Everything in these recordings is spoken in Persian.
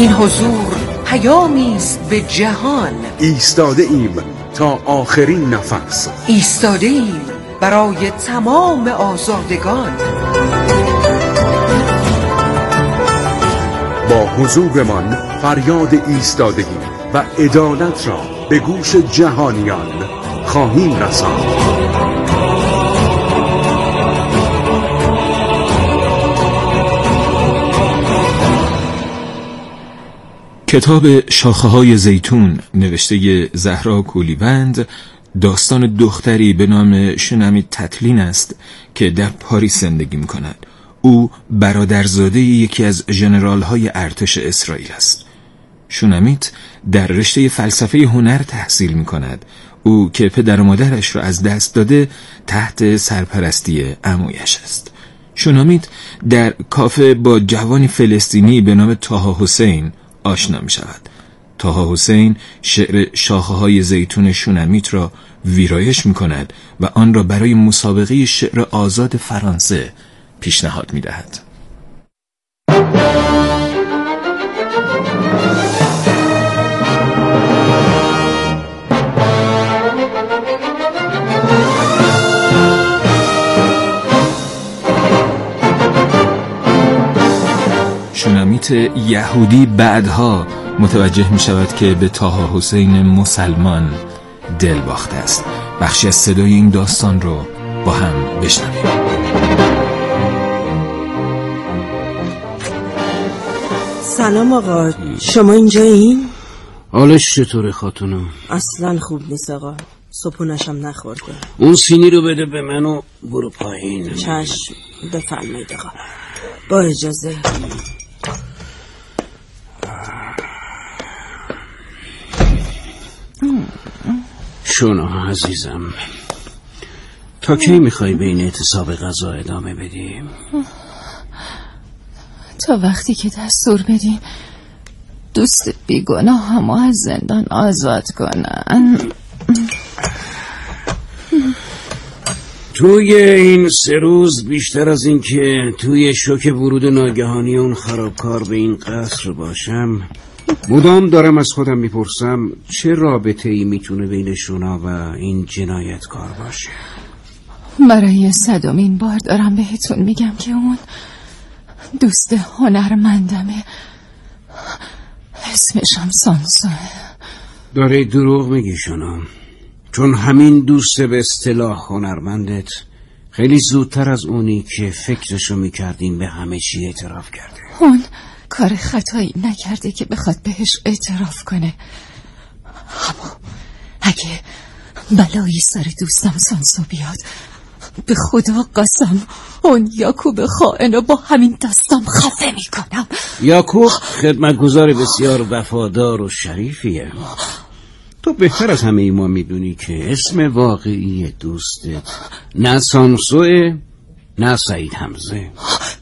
این حضور پیامی است به جهان. ایستاده ایم تا آخرین نفس، ایستاده ایم برای تمام آزادگان. با حضورمان فریاد ایستادگی و عدالت را به گوش جهانیان خواهیم رساند. کتاب شاخه‌های زیتون نوشته زهرا کولیوند داستان دختری به نام شونامیت تتلین است که در پاریس زندگی می‌کند. او برادرزاده یکی از ژنرال‌های ارتش اسرائیل است. شونامیت در رشته فلسفه هنر تحصیل می‌کند. او که پدر و مادرش را از دست داده تحت سرپرستی عمویش است. شونامیت در کافه با جوانی فلسطینی به نام طه حسین آشنا می شود. طه حسین شعر شاخه‌های زیتون شونامیت را ویرایش می کند و آن را برای مسابقه شعر آزاد فرانسه پیشنهاد می دهد. شونامیت یهودی بعدها متوجه می شود که به طه حسین مسلمان دل باخته است. بخشی از صدای این داستان رو با هم بشنویم. سلام آقا، شما اینجایین؟ حالش چطوره خاتونم؟ اصلا خوب نیست آقا، صبحونشم نخورده. اون سینی رو بده به من و برو پایین. چشم، بفرمایید آقا. با اجازه. شونا عزیزم، تا کی میخوای به این اعتصاب غذا ادامه بدیم؟ تا وقتی که دستور بدیم دوست بیگناه همو از زندان آزاد کنن. توی این 3 روز بیشتر از این که توی شوک ورود ناگهانی اون خرابکار به این قصر باشم، مدام دارم از خودم میپرسم چه رابطه‌ای میتونه بین شونا و این جنایتکار باشه. برای 100مین بار دارم بهتون میگم که اون دوست هنرمندمه، اسمشم سانسوه. داره دروغ میگی شونا، چون همین دوست به اصطلاح هنرمندت خیلی زودتر از اونی که فکرشو میکردین به همه چی اعتراف کرده. اون کار خطایی نکرده که بخواد بهش اعتراف کنه. اما اگه بلایی سر دوستم سانسو بیاد، به خدا قسم اون یاکوب خائن با همین دستم خفه میکنم. یاکوب خدمتگزار بسیار وفادار و شریفیه. تو بهتر از همه ما میدونی که اسم واقعی دوستت نه سانسوه نه سعید حمزه.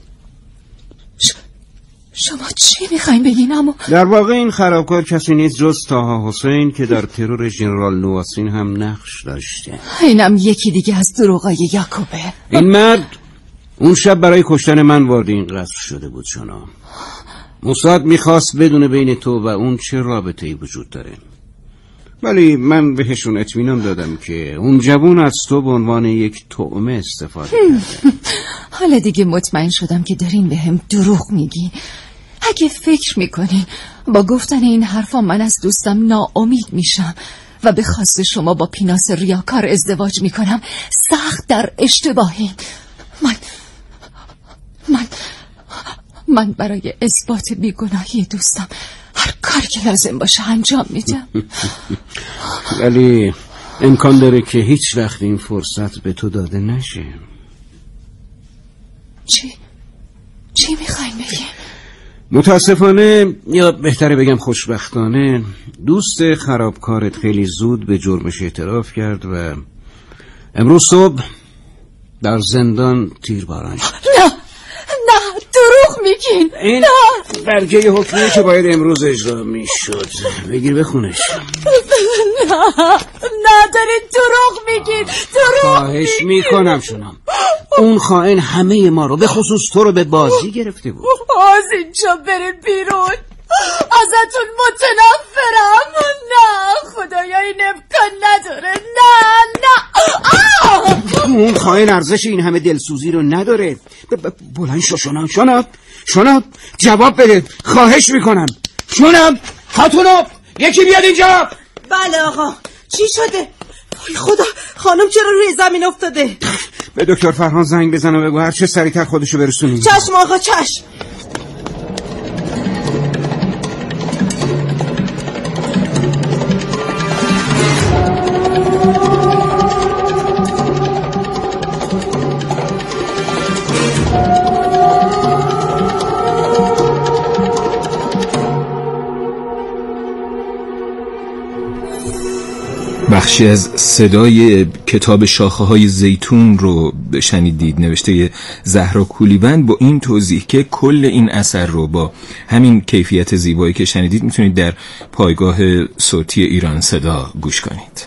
شما چی میخواین بگین؟ اما در واقع این خرابکار کسی نیست جز طه حسین که در ترور ژنرال نواسین هم نقش داشته. اینم یکی دیگه از دروغای یاکوبه. این مرد اون شب برای کشتن من وارد این قصر شده بود. شما موساد میخواست بدونه بین تو و اون چه رابطه‌ای وجود داره، ولی من بهشون اطمینان دادم که اون جوون از تو به عنوان یک طعمه استفاده کرده. حالا دیگه مطمئن شدم که دارین به هم دروغ میگین. اگه فکر میکنین با گفتن این حرفا من از دوستم ناامید میشم و به خواست شما با پیناس ریاکار ازدواج میکنم، سخت در اشتباهین. من برای اثبات بیگناهی دوستم هر کاری که لازم باشه انجام میدم. ولی امکان داره که هیچ وقت این فرصت به تو داده نشه. چی میخواین بگین؟ متاسفانه یا بهتره بگم خوشبختانه دوست خرابکارت خیلی زود به جرمش اعتراف کرد و امروز صبح در زندان تیرباران شد. نه دروغ میگین. این برگه حکمی که باید امروز اجرا میشد، بگیر بخونش. نه دارید دروغ میگین. خواهش میکنم شونم، اون خائن همه ما رو به خصوص تو رو به بازی گرفته بود. از اینجا برید بیرون. ازتون متنفرم. نه خدایا این امکان نداره. نه اون خائن ارزش این همه دلسوزی رو نداره. بلند شو شناب جواب بده، خواهش میکنم. خاتونو یکی بیاد اینجا. بله آقا. چی شده؟ ای خدا، خانم چرا روی زمین افتاده؟ به دکتر فرهان زنگ بزن و بگو هر چه سریعتر خودشو برسونیم. چشم آقا چشم. بخشی از صدای کتاب شاخه‌های زیتون رو شنیدید، نوشته زهرا کولیبند، با این توضیح که کل این اثر رو با همین کیفیت زیبایی که شنیدید میتونید در پایگاه صوتی ایران صدا گوش کنید.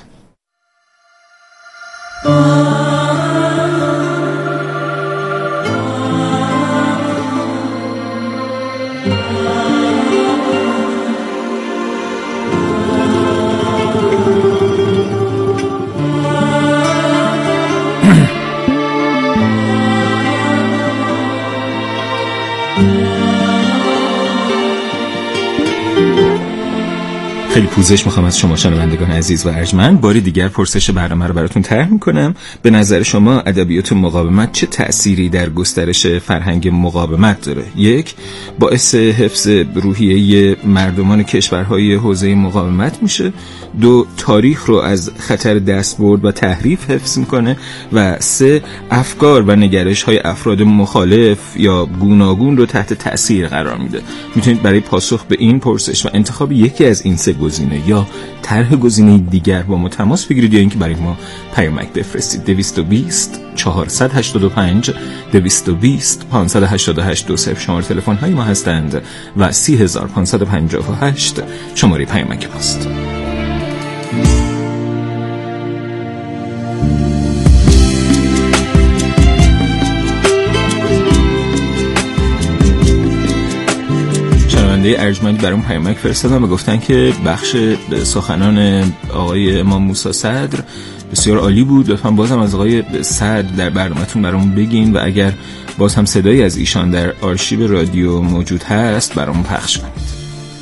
خیلی پوزش میخوام از شما شنوندگان عزیز و ارجمند. باری دیگر پرسش برنامه رو براتون طرح میکنم. به نظر شما ادبیات مقاومت چه تأثیری در گسترش فرهنگ مقاومت داره؟ 1. باعث حفظ روحیه مردمان کشورهای حوزه مقاومت میشه. 2. تاریخ رو از خطر دستبرد و تحریف حفظ میکنه. و 3. افکار و نگرش های افراد مخالف یا گوناگون رو تحت تأثیر قرار میده. میتونید برای پاسخ به این پرسش و انتخاب یکی از این سه گزینه یا طرح گزینه دیگر با ما تماس بگیرید یا اینکه برای ما پیامک بفرستید. 220 485 220 588 20 شماره تلفن های ما هستند و 30558 شماره پیامک ماست. ارجمندی برام پیامک فرستادن و گفتن که بخش سخنان آقای امام موسی صدر بسیار عالی بود. لطفاً بازم از آقای صدر در برنامه‌تون برامون بگین و اگر باز هم صدایی از ایشان در آرشیو رادیو موجود هست برامون پخش کنید.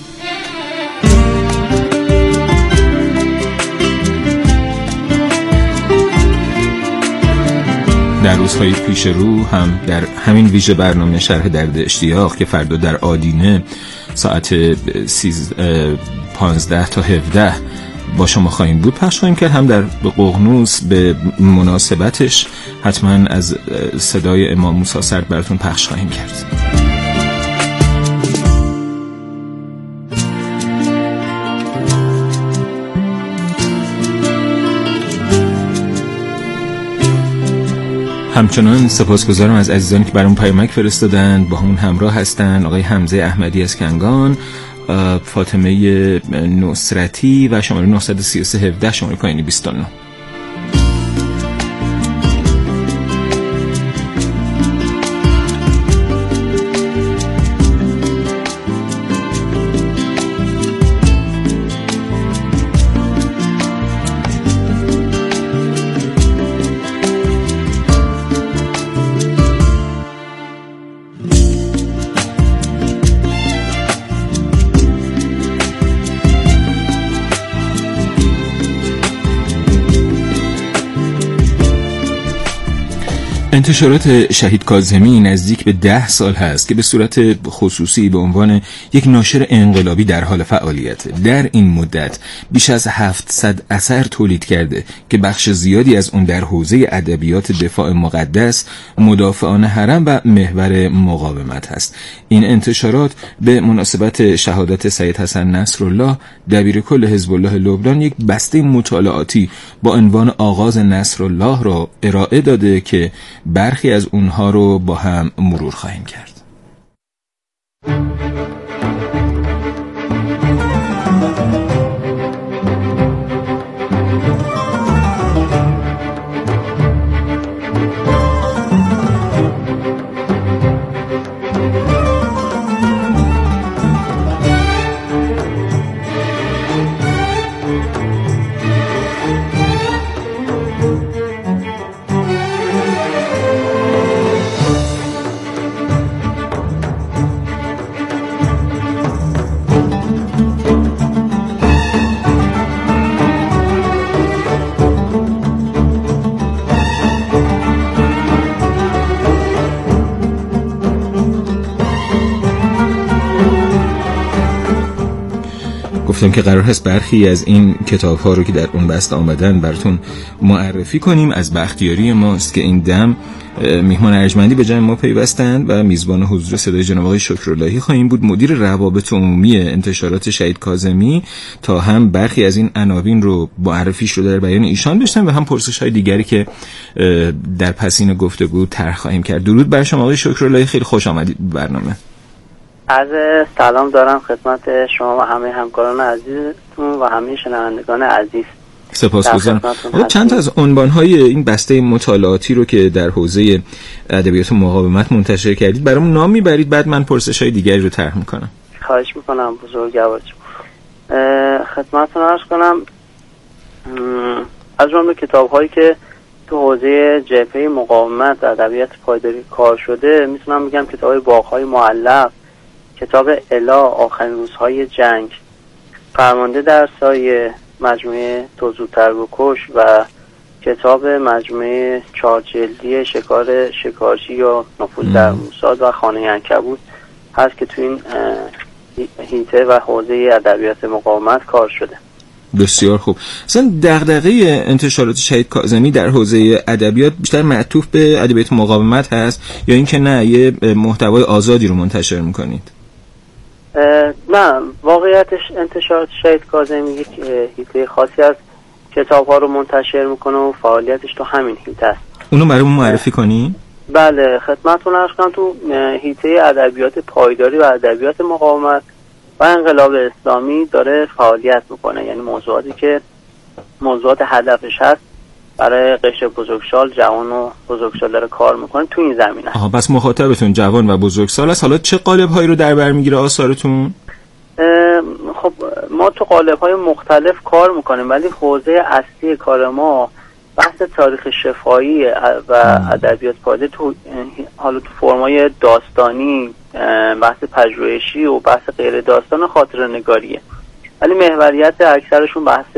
در روزهای پیش رو هم در همین ویژه برنامه شرح درد اشتیاق که فردا در آدینه ساعت 15 تا 17 با شما خواهیم بود پخش خواهیم کرد. هم در ققنوس به مناسبتش حتما از صدای امام موسی صدر براتون پخش خواهیم کرد. همچنان سپاسگزارم از عزیزانی که برام پیامک فرستادن، با همون همراه هستن آقای حمزه احمدی از کنگان، فاطمه نصرتی و شماره 933 17 شماره پایینی 29. انتشارات شهید کاظمی نزدیک به 10 سال هست که به صورت خصوصی به عنوان یک ناشر انقلابی در حال فعالیت. در این مدت بیش از 700 اثر تولید کرده که بخش زیادی از اون در حوزه ادبیات دفاع مقدس، مدافعان حرم و محور مقاومت هست. این انتشارات به مناسبت شهادت سید حسن نصرالله دبیر کل حزب الله لبنان یک بسته مطالعاتی با عنوان آغاز نصرالله را ارائه داده که برخی از اونها رو با هم مرور خواهیم کرد. گفتم که قرار هست برخی از این کتاب‌ها رو که در اون بسته آمدن براتون معرفی کنیم. از بختیاری ماست که این دم میهمان ارجمندی به جمع ما پیوستند و میزبان حضور صدای جناب آقای شکراللهی خواهیم بود، مدیر روابط عمومی انتشارات شهید کاظمی، تا هم برخی از این عناوین رو معرفیش رو در بیان ایشان داشتن و هم پرسش‌های دیگری که در پسین گفتگو طرح خواهیم کرد. درود بر شما آقای شکراللهی، خیلی خوش آمدید به برنامه. عرض سلام دارم خدمت شما و همه همکاران عزیزتون و همه شنوندگان عزیز. سپاسگزارم. چند تا از عنوان‌های این بسته مطالعاتی رو که در حوزه ادبیات مقاومت منتشر کردید برامون نام میبرید، بعد من پرسش‌های دیگری رو طرح میکنم. خواهش میکنم بزرگوار. خدمتتون عرض کنم از جمله کتاب‌هایی که تو حوزه جبهه مقاومت و ادبیات پایداری کار شده میتونم بگم کتاب باغ‌های معلق، کتاب الا آخرین روزهای جنگ، فرمانده در سایه، مجموعه تو زودتر بکش و کتاب مجموعه 4 جلدی شکار شکارچی یا نفوذ در موساد و خانه عنکبوت هست که تو این حیطه و حوزه ادبیات مقاومت کار شده. بسیار خوب. اصلا دغدغه انتشارات شهید کاظمی در حوزه ادبیات بیشتر معطوف به ادبیات مقاومت هست یا اینکه نه یه محتوای آزادی رو منتشر میکنید؟ نه، واقعیتش انتشارات شهید کاظمی یک حیطه خاصی از کتاب ها رو منتشر میکنه و فعالیتش تو همین حیطه است. اونو برامون معرفی کنی؟ بله، خدمتتون عرض کنم تو حیطه ادبیات پایداری و ادبیات مقاومت و انقلاب اسلامی داره فعالیت میکنه، یعنی موضوعاتی که موضوعات هدفش هست برای قشر بزرگسال، جوان و بزرگسال داره کار میکنه تو این زمینه. پس مخاطبتون جوان و بزرگسال است. حالا چه قالب‌هایی رو در بر میگیره آثارتون؟ خب ما تو قالب‌های مختلف کار میکنیم، ولی حوزه اصلی کار ما بحث تاریخ شفاهی و ادبیات پایداری تو حالا تو فرمای داستانی، بحث پژوهشی و بحث غیر داستان خاطره‌نگاریه، ولی محوریت اکثرشون بحث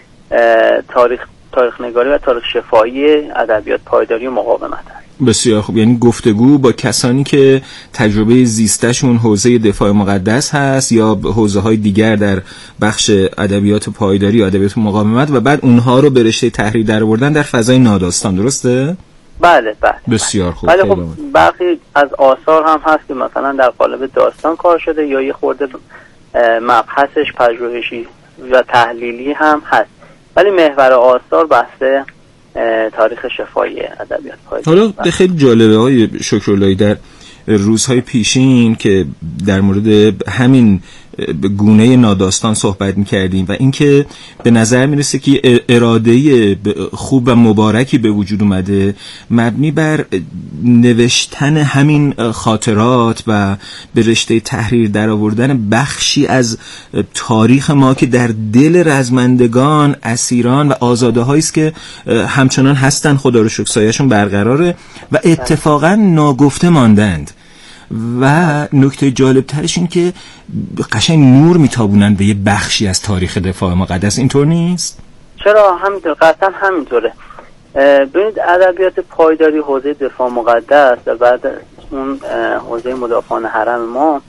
تاریخ نگاری و تاریخ شفاهی ادبیات پایداری و مقاومت هست. بسیار خوب. یعنی گفتگو با کسانی که تجربه زیستشون حوزه دفاع مقدس هست یا حوزه‌های دیگر در بخش ادبیات پایداری و ادبیات مقاومت و بعد اونها رو به رشته تحریر درآوردن در فضای ناداستان، درسته؟ بله. بسیار خوب. ولی خب برخی از آثار هم هست که مثلا در قالب داستان کار شده یا یه خورده مبحثش پژوهشی و تحلیلی هم هست، ولی محور آثار بحث تاریخ شفاهی ادبیات پایداری. حالا به خیلی جالبه های شکراللهی، در روزهای پیشین که در مورد همین گونه ناداستان صحبت می‌کردیم و اینکه به نظر میرسه که اراده خوب و مبارکی به وجود اومده مبنی بر نوشتن همین خاطرات و به رشته تحریر درآوردن بخشی از تاریخ ما که در دل رزمندگان، اسیران و آزاده‌هایی است که همچنان هستن، خدا رو شکر سایه‌شون برقراره و اتفاقا ناگفته ماندند. و نکته جالب ترش این که قشنگ نور میتابونن به یه بخشی از تاریخ دفاع مقدس. اینطور نیست؟ چرا؟ همینطور، قطعا همینطوره. ببینید ادبیات پایداری حوزه دفاع مقدس و بعد اون حوزه مدافعان حرم ما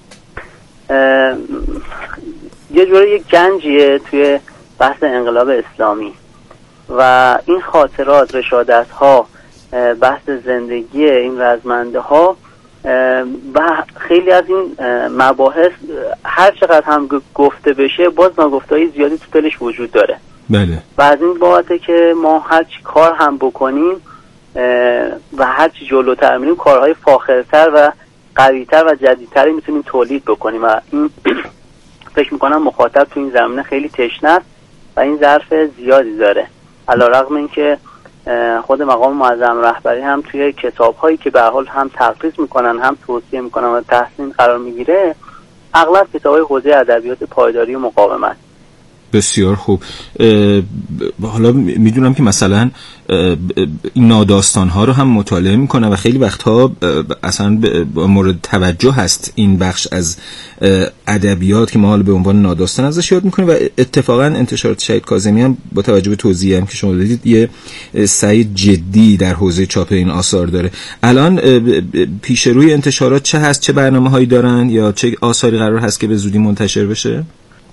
یه جوری یک گنجیه توی بحث انقلاب اسلامی و این خاطرات، رشادت ها، بحث زندگی این رزمنده ها و خیلی از این مباحث هر چقدر هم گفته بشه باز ناگفته‌های زیادی تو دلش وجود داره. بله. و از این بابته که ما هر چی کار هم بکنیم و هر چی جلوتر میریم کارهای فاخرتر و قویتر و جدیدتری میتونیم تولید بکنیم و این فکر میکنم مخاطب تو این زمینه خیلی تشنه است و این ظرف زیادی داره، علیرغم اینکه خود مقام معظم رهبری هم توی کتاب‌هایی که به هر حال هم تقریض میکنن هم توصیه میکنن و تحسین قرار میگیره اغلب کتاب‌های حوزه ادبیات پایداری و مقاومت. بسیار خوب. حالا میدونم که مثلا این ناداستان‌ها رو هم مطالعه میکنه و خیلی وقتها اصلا مورد توجه هست این بخش از ادبیات که ما حالا به عنوان ناداستان ازش یاد میکنیم و اتفاقا انتشارات شهید کاظمی هم با توجه به توضیحی هم که شما دادید یه سعی جدی در حوزه چاپ این آثار داره. الان پیش روی انتشارات چه هست؟ چه برنامه‌هایی دارن یا چه آثاری قرار هست که به زودی منتشر بشه؟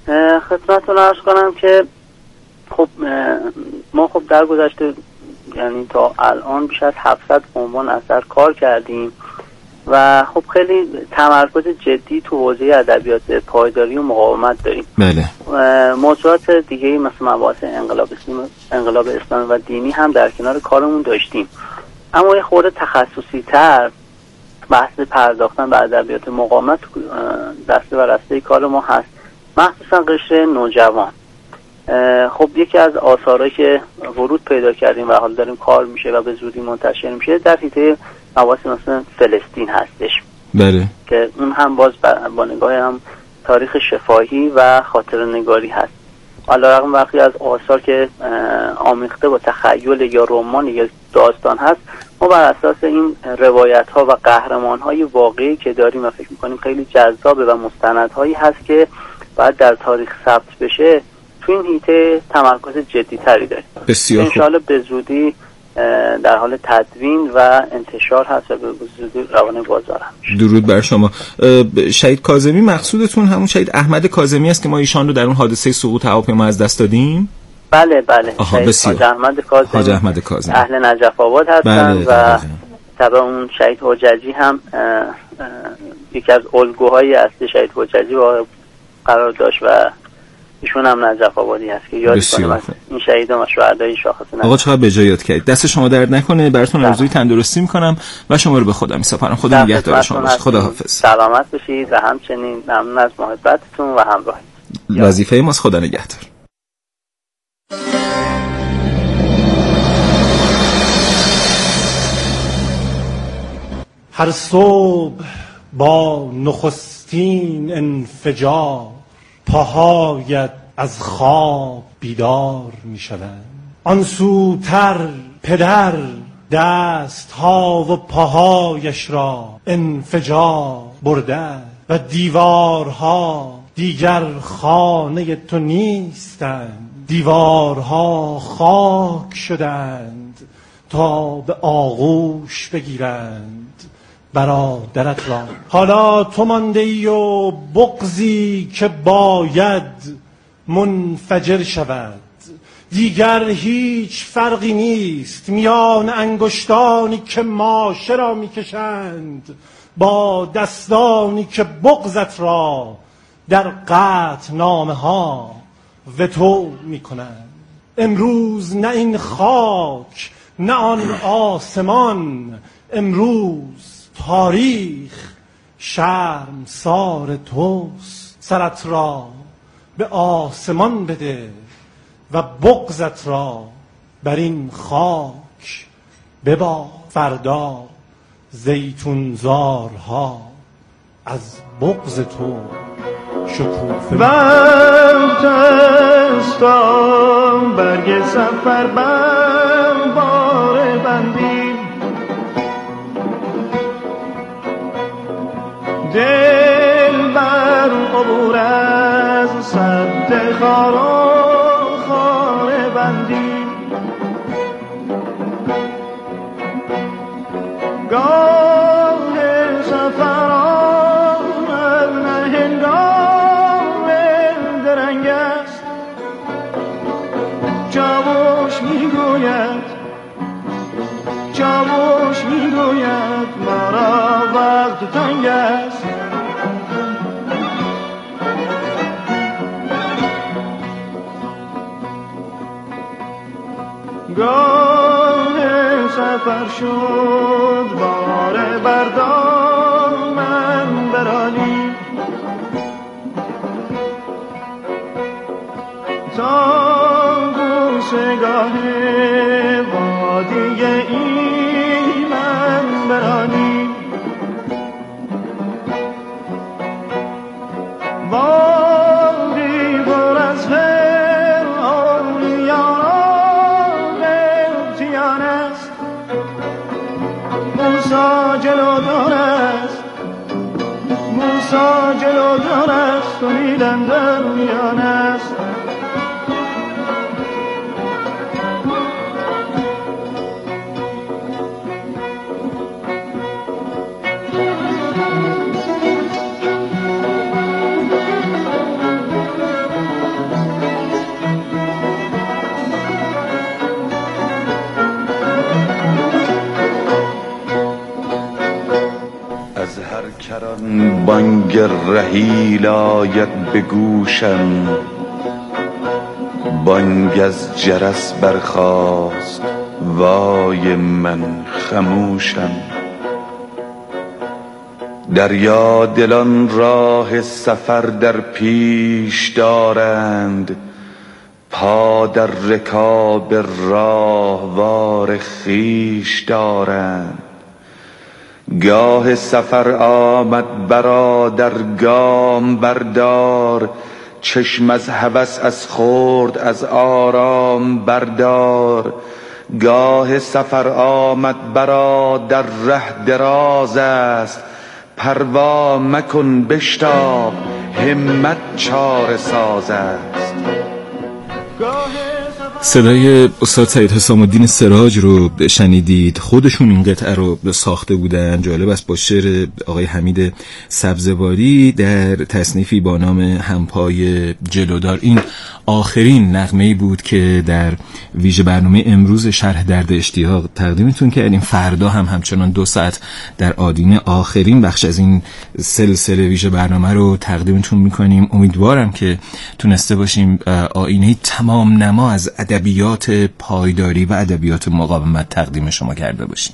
خدمتتون عرض کنم که خب ما خب در گذشته یعنی تا الان بیش از 700 عنوان اثر کار کردیم و خب خیلی تمرکز جدی تو حوزه ادبیات پایداری و مقاومت داریم. بله. موضوعات دیگه مثل مباحث انقلاب اسلامی و دینی هم در کنار کارمون داشتیم، اما یه خورده تخصصی تر بحث پرداختن به ادبیات مقاومت دسته و رسته کار ما هست، مخصوصا قشر نوجوان. خب یکی از آثارهایی که ورود پیدا کردیم و حال داریم کار میشه و به زودی منتشر میشه در حیطه مباحث مثلا فلسطین هستش. بله. که اون هم باز با نگاه هم تاریخ شفاهی و خاطره نگاری هست. علیرغم وقتی از آثار که آمیخته با تخیل یا رمان یا داستان هست، ما بر اساس این روایت ها و قهرمان های واقعی که داریم و فکر میکنیم خیلی جذابه و مستندهایی هست که باید در تاریخ ثبت بشه، تو این حیطه تمرکز جدی تری داریم. بسیار خوب. انشاءالله به زودی در حال تدوین و انتشار هست و به زودی روانه بازار هم. درود بر شما. شهید کاظمی مقصودتون همون شهید احمد کاظمی است که ما ایشان رو در اون حادثه سقوط هواپیما از دست دادیم؟ بله بله. شهید حاج احمد کاظمی اهل نجف آباد هستن. بله. و طبعا اون شهید حججی هم یکی از الگوهای اصلی شهید حججی قرار داشت و ایشون هم نجف آبادی هست که یاد کنیم این شهیدان و شهدای شاخص نجف. آقا چقدر به جای یاد کردید. دست شما درد نکنه. براتون آرزوی تندرستی میکنم و شما رو به خدا میسپارم. خدا نگهدار شما باشه. خداحافظ. سلامت باشید و همچنین ممنون از محبتتون و همراهیتون. وظیفه ماست. خدا نگهدار. هر صبح با نخستین انفجار پاهایت از خواب بیدار می شوند. آن سوتر پدر دست ها و پاهایش را انفجار برده و دیوارها دیگر خانه تو نیستند. دیوارها خاک شدند تا به آغوش بگیرند برادرت را. حالا تو مانده ای و بغضی که باید منفجر شود. دیگر هیچ فرقی نیست میان انگشتانی که ماشه را میکشند با دستانی که بغضت را در قطع نامه ها وتو میکنند. امروز نه این خاک نه آن آسمان، امروز تاریخ شرمسار توست. سرت را به آسمان بده و بغضت را بر این خاک ببار. فردا زیتونزارها از بغض تو شکوفه وقت است برگ سفر بر بار بندی. دل بر عبور از سد خاره بندی. گاه سفر آمد نه هنگام درنگ است. چاوش میگوید مرا وقت تنگ است. گاه سفر شد بار بردار من برانی. تا گوشگاه وادی ایمن برانی. وادی پر از فرعونیان ابتیان است. موسی جلودار است و نیلم در میان است. گر رحیل آید به گوشم، بانگ از جرس برخاست وای من خموشم. دریا دلان راه سفر در پیش دارند، پا در رکاب راهوار خویش دارند. گاه سفر آمد برادر گام بردار، چشم از هوس از خورد از آرام بردار. گاه سفر آمد برادر ره دراز است، پروا مکن بشتاب همت چاره ساز است. صدای استاد سید حسام الدین سراج رو شنیدید. خودشون این قطعه رو ساخته بودن. جالب است، با شعر آقای حمید سبزواری در تصنیفی با نام همپای جلودار. این آخرین نغمه‌ای بود که در ویژه برنامه امروز شرح درد اشتیاق تقدیمتون کردیم. فردا هم همچنان 2 ساعت در آدینه آخرین بخش از این سلسله ویژه برنامه رو تقدیمتون میکنیم. امیدوارم که تونسته باشیم آینه تمام نما از ادبیات پایداری و ادبیات مقاومت تقدیم شما کرده باشیم.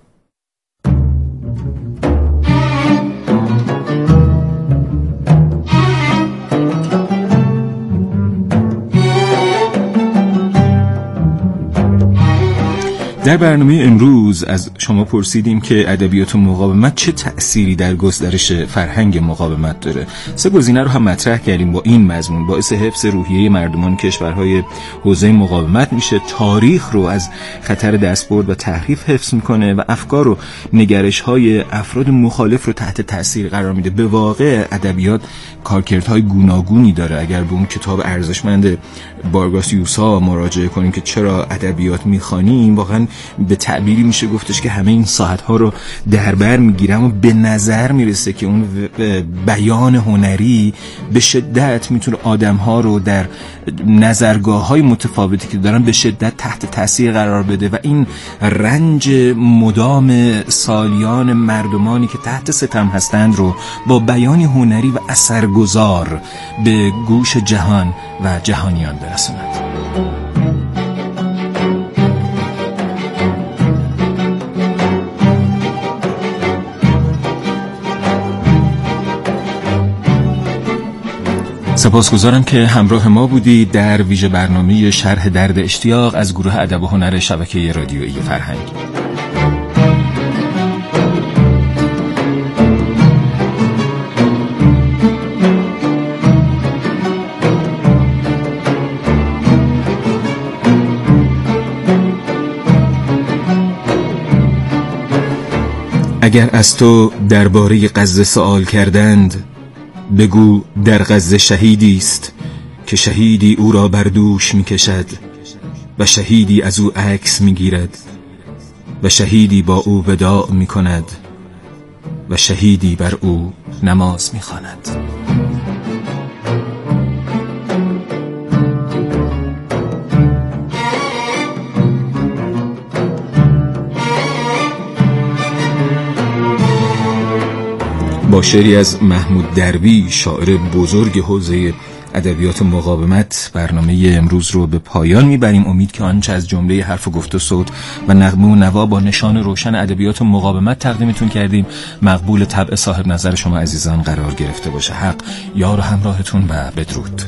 در برنامه امروز از شما پرسیدیم که ادبیات مقاومت چه تأثیری در گسترش فرهنگ مقاومت داره. 3 گزینه رو هم مطرح کردیم با این مضمون: باعث حفظ روحیه مردمان کشورهای حوزه مقاومت میشه، تاریخ رو از خطر دستبرد و تحریف حفظ میکنه و افکار و نگرش‌های افراد مخالف رو تحت تأثیر قرار میده. به واقع ادبیات کارکردهای گوناگونی داره. اگر به اون کتاب ارزشمند بارگاس یوسا مراجعه کنیم که چرا ادبیات میخوانیم، واقعا به تعبیری میشه گفتش که همه این ساعتها رو در بر میگیره. اما به نظر میرسه که اون بیان هنری به شدت میتونه آدمها رو در نظرگاه‌های متفاوتی که دارن به شدت تحت تاثیر قرار بده و این رنج مدام سالیان مردمانی که تحت ستم هستند رو با بیانی هنری و اثرگذار به گوش جهان و جهانیان برساند. سپاسگزارم که همراه ما بودید در ویژه برنامه شرح درد اشتیاق از گروه ادب و هنر شبکه رادیویی فرهنگ. اگر از تو درباره غزه سوال کردند، بگو در غزه شهیدی است که شهیدی او را بر دوش می کشد و شهیدی از او عکس می گیرد و شهیدی با او وداع می کند و شهیدی بر او نماز می خواند. با شعری از محمود دروی، شاعر بزرگ حوزه ادبیات مقاومت، برنامه امروز رو به پایان میبریم. امید که آنچه از جمله حرف و گفت و صوت و نغمه و نوا با نشان روشن ادبیات مقاومت تقدیمتون کردیم مقبول طبع صاحب نظر شما عزیزان قرار گرفته باشه. حق یار و همراهتون و بدرود.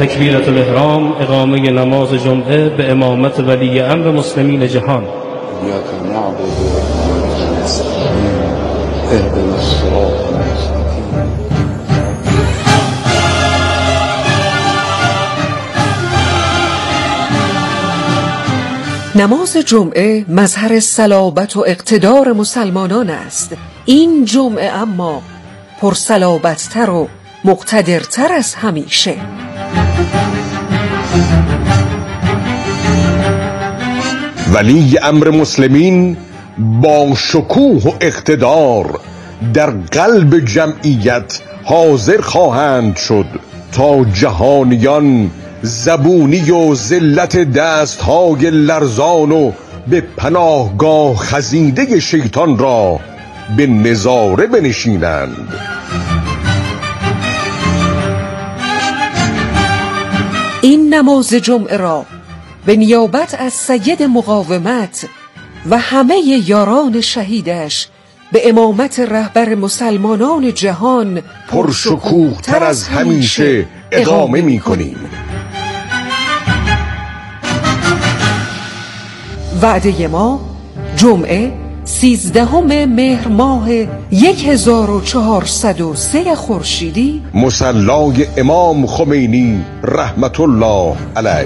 تکبیرة الاحرام، اقامه نماز جمعه به امامت ولی امر مسلمین جهان. ایاک نعبد و ایاک نستعین اهدنا الصراط المستقیم. نماز جمعه مظهر صلابت و اقتدار مسلمانان است. این جمعه اما پرصلابت‌تر و مقتدرتر از همیشه. ولی امر مسلمین با شکوه و اقتدار در قلب جمعیت حاضر خواهند شد تا جهانیان زبونی و ذلت دستهای لرزان و به پناهگاه خزیده شیطان را به نظاره بنشینند. این نماز جمعه را به نیابت از سید مقاومت و همه یاران شهیدش به امامت رهبر مسلمانان جهان پرشکوه تر از همیشه اقامه می کنیم. وعده ما جمعه 13 مهر ماه 1403 خورشیدی، مصلای امام خمینی رحمت الله علیه.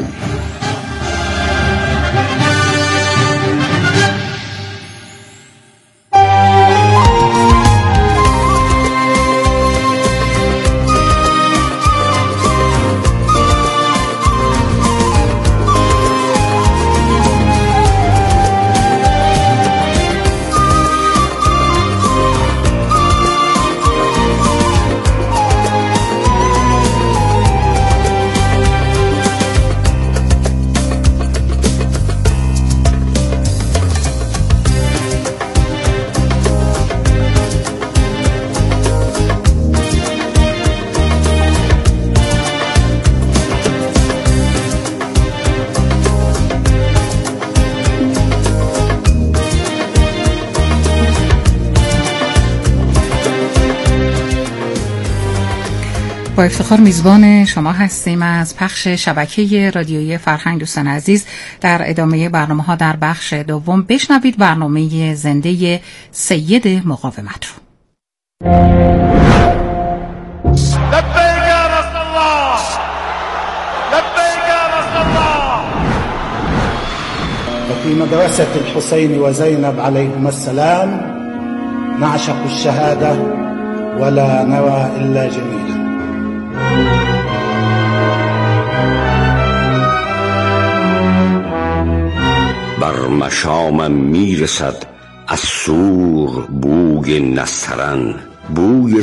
با افتخار میزبان شما هستیم از پخش شبکه رادیویی فرهنگ. دوستان عزیز، در ادامه برنامه‌ها در بخش دوم بشنوید برنامه زنده سید مقاومت رو. لبیک یا رسول الله، لبیک یا رسول الله. وفي مدرسة الحسين وزينب عليهما السلام نعشق الشهادة ولا نرى إلا جميلا. بر مشامم میرسد از سور بوی نسترن، بوی